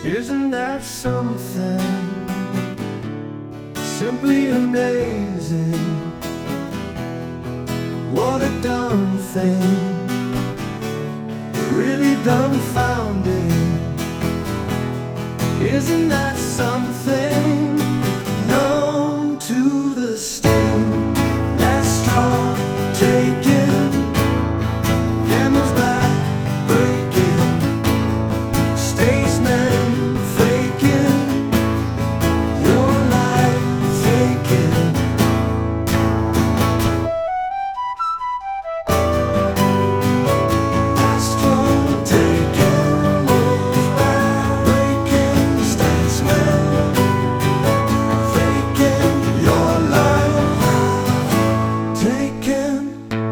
Isn't that something? Simply amazing. What a dumb thing, really dumbfounding. Isn't that something? Known to the sting, that straw taken, camel's back breaking, statesman faking, your life taken. That straw taken, camel's back breaking, statesman faking, your life taken.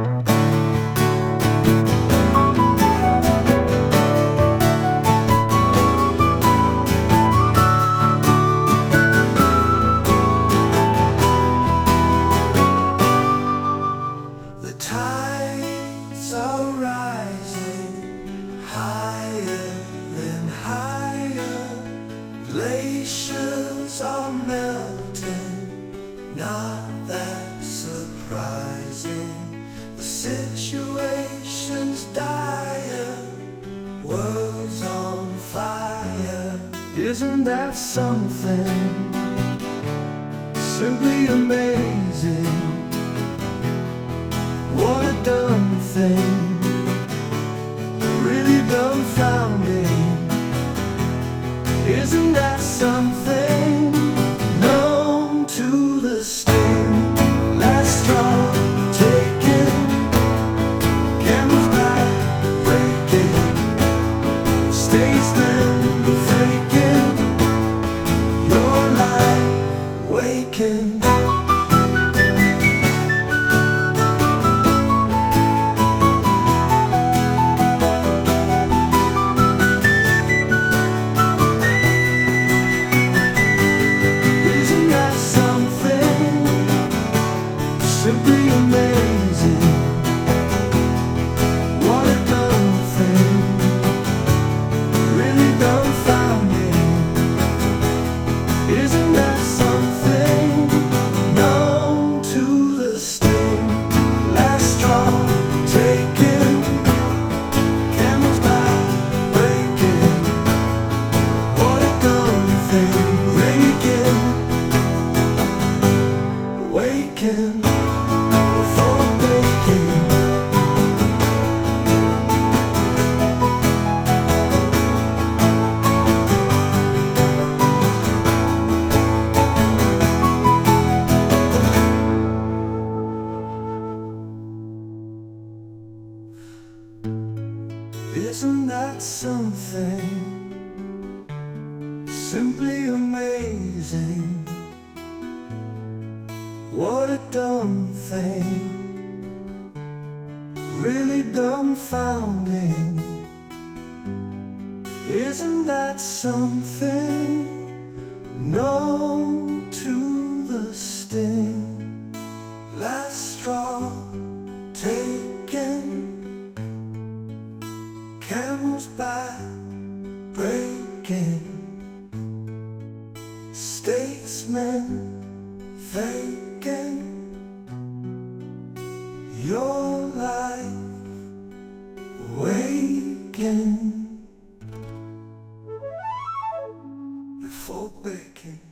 The tides are rising higher and higher. Glaciers are melting, not that surprising. The situation's dire, world's on fire. Isn't that something? Simply amazing. What a dumb thing, really dumbfounding. Isn't that something? Known to the sting, last straw taken, camel's back breaking, statesman faking, your life waking. Simply amazing. What a dumb thing, really dumbfounding. Isn't that something? Known to the sting, last straw taken, camel's back breaking. What a dumb thing, waking. Isn't that something? Simply amazing. What a dumb thing, really dumbfounding. Isn't that something? Known to the sting, last straw taken, camel's back breaking, statesman faking, your life waking before baking.